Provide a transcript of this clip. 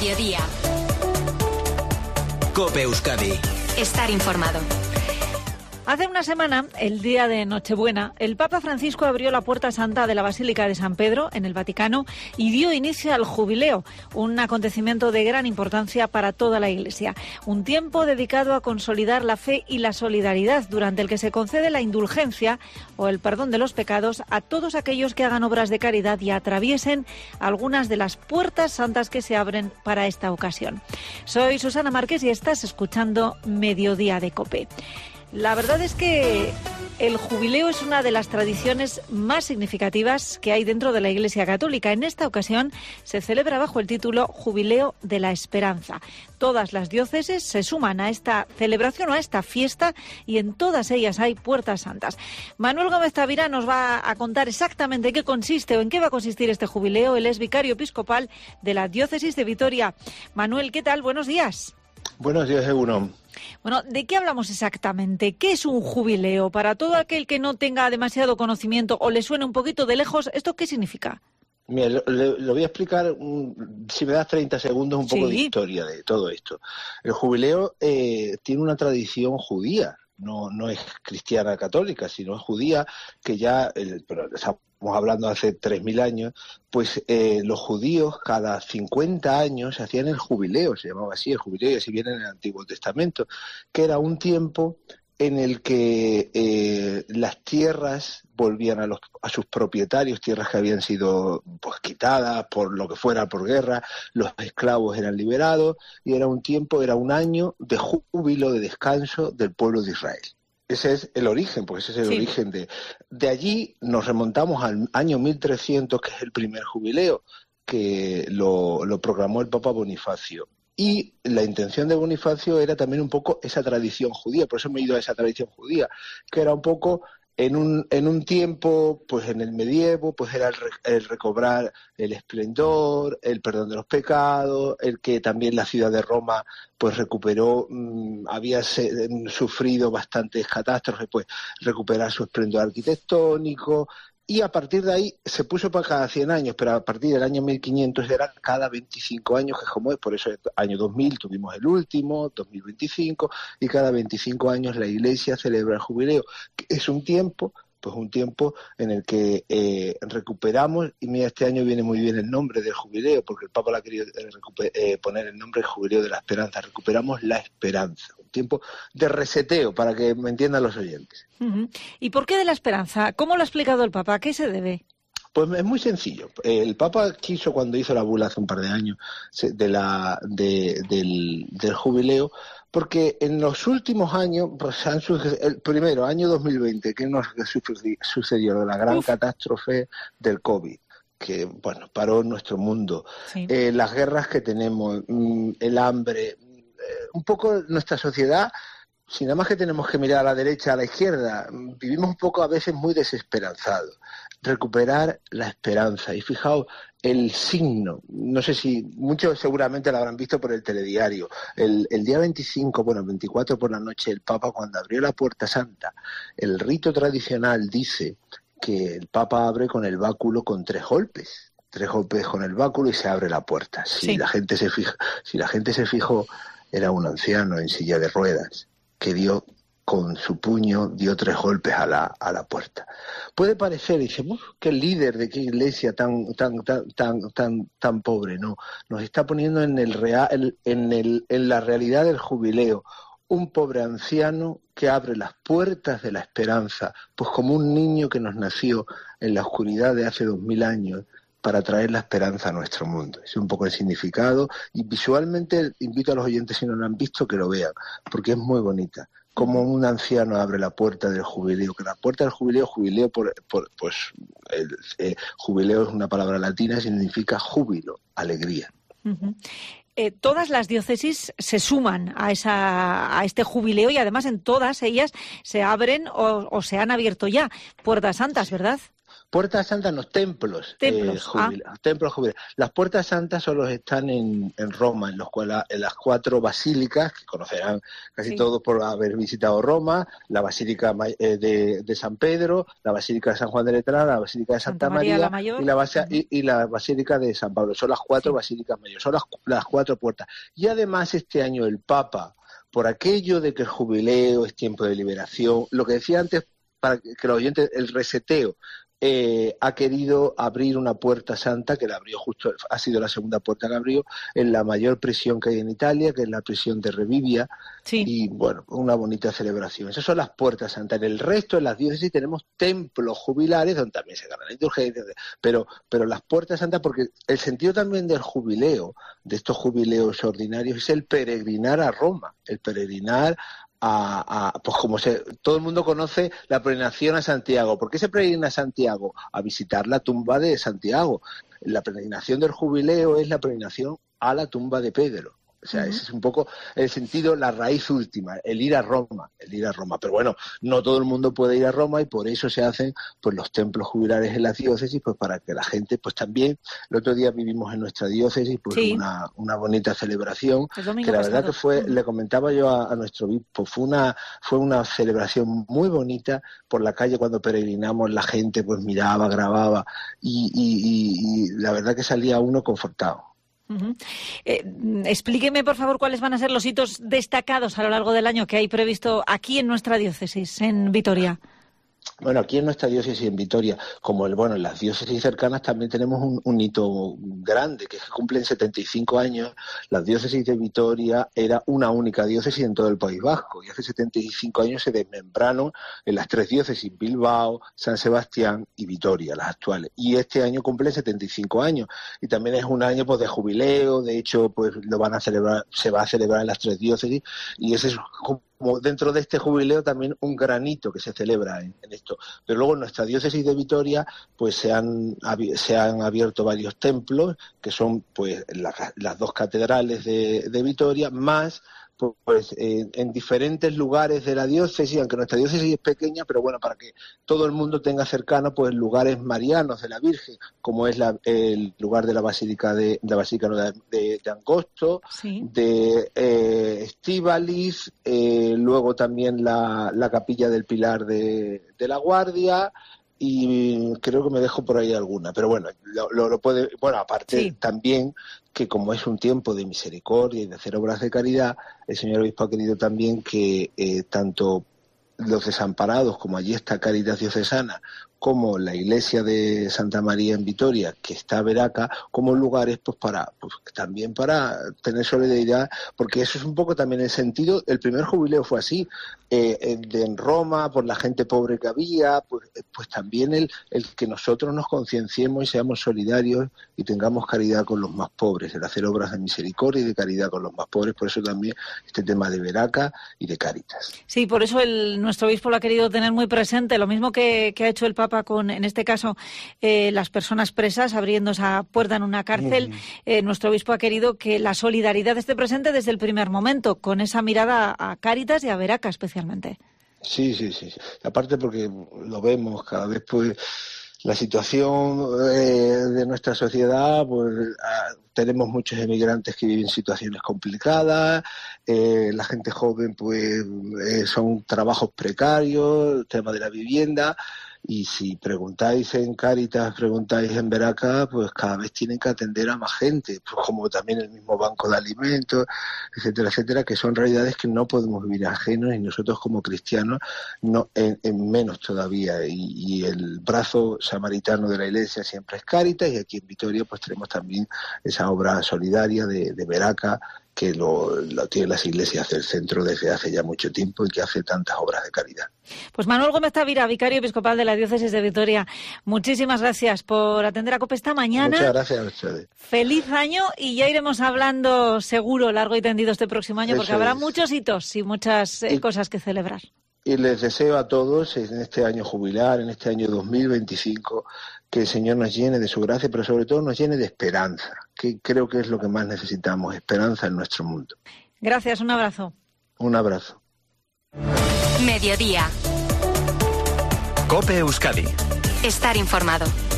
mediodía. COPE Euskadi. Estar informado. Hace una semana, el día de Nochebuena, el Papa Francisco abrió la Puerta Santa de la Basílica de San Pedro, en el Vaticano, y dio inicio al Jubileo, un acontecimiento de gran importancia para toda la Iglesia. Un tiempo dedicado a consolidar la fe y la solidaridad, durante el que se concede la indulgencia o el perdón de los pecados a todos aquellos que hagan obras de caridad y atraviesen algunas de las puertas santas que se abren para esta ocasión. Soy Susana Márquez y estás escuchando Mediodía de COPE. La verdad es que el jubileo es una de las tradiciones más significativas que hay dentro de la Iglesia Católica. En esta ocasión se celebra bajo el título Jubileo de la Esperanza. Todas las diócesis se suman a esta celebración o a esta fiesta y en todas ellas hay puertas santas. Manuel Gómez Tavira nos va a contar exactamente en qué consiste o en qué va a consistir este jubileo. Él es vicario episcopal de la diócesis de Vitoria. Manuel, ¿qué tal? Buenos días. Buenos días, Egunon. Bueno, ¿de qué hablamos exactamente? ¿Qué es un jubileo? Para todo aquel que no tenga demasiado conocimiento o le suene un poquito de lejos, ¿esto qué significa? Mira, lo voy a explicar, si me das 30 segundos, un poco de historia de todo esto. El jubileo tiene una tradición judía, no es cristiana católica, sino es judía, que ya, pero estamos hablando hace 3.000 años, pues los judíos cada 50 años hacían el jubileo, se llamaba así, el jubileo, y así viene en el Antiguo Testamento, que era un tiempo en el que las tierras volvían a sus propietarios, tierras que habían sido pues quitadas por lo que fuera, por guerra, los esclavos eran liberados, y era un año de júbilo, de descanso del pueblo de Israel. Ese es el origen, porque ese es el origen de allí. Nos remontamos al año 1300, que es el primer jubileo, que lo proclamó el Papa Bonifacio. Y la intención de Bonifacio era también un poco esa tradición judía, por eso me he ido a esa tradición judía, que era un poco en un tiempo, pues en el medievo, pues era el recobrar el esplendor, el perdón de los pecados, el que también la ciudad de Roma pues recuperó, había sufrido bastantes catástrofes, pues recuperar su esplendor arquitectónico. Y a partir de ahí se puso para cada 100 años, pero a partir del año 1500 era cada 25 años, que es como es, por eso año 2000 tuvimos el último, 2025, y cada 25 años la Iglesia celebra el jubileo, que es un tiempo en el que recuperamos, y mira, este año viene muy bien el nombre del jubileo, porque el Papa le ha querido poner el nombre de Jubileo de la Esperanza. Recuperamos la esperanza, un tiempo de reseteo, para que me entiendan los oyentes. Uh-huh. ¿Y por qué de la esperanza? ¿Cómo lo ha explicado el Papa? ¿A qué se debe? Pues es muy sencillo. El Papa quiso, cuando hizo la bula hace un par de años del jubileo, porque en los últimos años, pues el primero, año 2020, que nos sucedió la gran catástrofe del COVID, que bueno, paró nuestro mundo, las guerras que tenemos, el hambre, un poco nuestra sociedad. Si nada más que tenemos que mirar a la derecha, a la izquierda, vivimos un poco a veces muy desesperanzados. Recuperar la esperanza. Y fijaos, el signo, no sé si muchos seguramente lo habrán visto por el telediario, el día 24 por la noche, el Papa, cuando abrió la Puerta Santa, el rito tradicional dice que el Papa abre con el báculo con 3 golpes con el báculo y se abre la puerta. Si la gente se fijó, era un anciano en silla de ruedas que con su puño dio 3 golpes a la puerta. Puede parecer, dice, qué líder de qué iglesia tan pobre, no. Nos está poniendo en la realidad del jubileo, un pobre anciano que abre las puertas de la esperanza, pues como un niño que nos nació en la oscuridad de hace 2000 años, para traer la esperanza a nuestro mundo. Es un poco el significado, y visualmente invito a los oyentes, si no lo han visto, que lo vean, porque es muy bonita. Como un anciano abre la puerta del jubileo, que la puerta del jubileo jubileo es una palabra latina, significa júbilo, alegría. Uh-huh. Todas las diócesis se suman a este jubileo, y además en todas ellas se abren o se han abierto ya puertas santas, ¿verdad? Puertas santas, los templos. Templos jubilares. Las puertas santas solo están en Roma, en las 4 basílicas, que conocerán casi todos por haber visitado Roma, la Basílica de San Pedro, la Basílica de San Juan de Letrán, la Basílica de Santa María la Mayor, y la Basílica de San Pablo. Son las 4 basílicas mayores, son las 4 puertas. Y además este año el Papa, por aquello de que el jubileo es tiempo de liberación, lo que decía antes, para que los oyentes, el reseteo, ha querido abrir una puerta santa, que la abrió justo, ha sido la segunda puerta que abrió, en la mayor prisión que hay en Italia, que es la prisión de Revivia, y bueno, una bonita celebración. Esas son las puertas santas. En el resto de las diócesis tenemos templos jubilares, donde también se ganan indulgencias, pero las puertas santas, porque el sentido también del jubileo, de estos jubileos ordinarios, es el peregrinar a Roma, el peregrinar pues como todo el mundo conoce la peregrinación a Santiago. ¿Por qué se peregrina a Santiago? A visitar la tumba de Santiago. La peregrinación del jubileo es la peregrinación a la tumba de Pedro. O sea, ese es un poco el sentido, la raíz última, el ir a Roma. Pero bueno, no todo el mundo puede ir a Roma y por eso se hacen pues los templos jubilares en las diócesis, pues para que la gente, pues también, el otro día vivimos en nuestra diócesis pues una bonita celebración, que la verdad que fue, le comentaba yo a nuestro obispo, fue una celebración muy bonita. Por la calle cuando peregrinamos la gente pues miraba, grababa y la verdad que salía uno confortado. Explíqueme, por favor, cuáles van a ser los hitos destacados a lo largo del año que hay previsto aquí en nuestra diócesis, en Vitoria. Bueno, aquí en nuestra diócesis en Vitoria, como en las diócesis cercanas también tenemos un hito grande, que es que cumplen 75 años. La diócesis de Vitoria era una única diócesis en todo el País Vasco y hace 75 años se desmembraron en las 3 diócesis, Bilbao, San Sebastián y Vitoria, las actuales. Y este año cumplen 75 años y también es un año pues de jubileo. De hecho, pues se va a celebrar en las 3 diócesis y ese es como dentro de este jubileo también un granito que se celebra en esto. Pero luego en nuestra diócesis de Vitoria pues se han abierto varios templos, que son pues las 2 catedrales de Vitoria, más pues en diferentes lugares de la diócesis, aunque nuestra diócesis es pequeña, pero bueno, para que todo el mundo tenga cercano pues lugares marianos de la Virgen, como es el lugar de la Basílica de Angosto, de Estíbaliz, luego también la Capilla del Pilar de la Guardia, y creo que me dejo por ahí alguna, pero bueno, lo puede, bueno, aparte también que como es un tiempo de misericordia y de hacer obras de caridad, el señor obispo ha querido también que tanto los desamparados, como allí está Cáritas Diocesana, como la iglesia de Santa María en Vitoria, que está a Veraca, como lugares pues también para tener solidaridad, porque eso es un poco también el sentido. El primer jubileo fue así, en Roma, por la gente pobre que había, pues también el que nosotros nos concienciemos y seamos solidarios y tengamos caridad con los más pobres, el hacer obras de misericordia y de caridad con los más pobres. Por eso también este tema de Veraca y de Cáritas. Sí, por eso nuestro obispo lo ha querido tener muy presente, lo mismo que ha hecho el Papa con, en este caso, las personas presas, abriendo esa puerta en una cárcel. Nuestro obispo ha querido que la solidaridad esté presente desde el primer momento, con esa mirada a Cáritas y a Veraca especialmente. Sí. Aparte porque lo vemos cada vez, pues la situación de nuestra sociedad, pues tenemos muchos emigrantes que viven situaciones complicadas, la gente joven pues son trabajos precarios, el tema de la vivienda. Y si preguntáis en Cáritas, preguntáis en Veraca, pues cada vez tienen que atender a más gente, pues como también el mismo banco de alimentos, etcétera, que son realidades que no podemos vivir ajenos y nosotros como cristianos no en menos todavía. Y el brazo samaritano de la Iglesia siempre es Cáritas, y aquí en Vitoria pues tenemos también esa obra solidaria de Veraca, que lo tienen las iglesias del centro desde hace ya mucho tiempo y que hace tantas obras de caridad. Pues Manuel Gómez Tavira, vicario episcopal de la diócesis de Vitoria, muchísimas gracias por atender a COPE esta mañana. Muchas gracias a ustedes. Feliz año, y ya iremos hablando seguro largo y tendido este próximo año, porque habrá muchos hitos y muchas cosas que celebrar. Y les deseo a todos en este año jubilar, en este año 2025, que el Señor nos llene de su gracia, pero sobre todo nos llene de esperanza, que creo que es lo que más necesitamos, esperanza en nuestro mundo. Gracias, un abrazo. Un abrazo. Mediodía. COPE Euskadi. estar informado.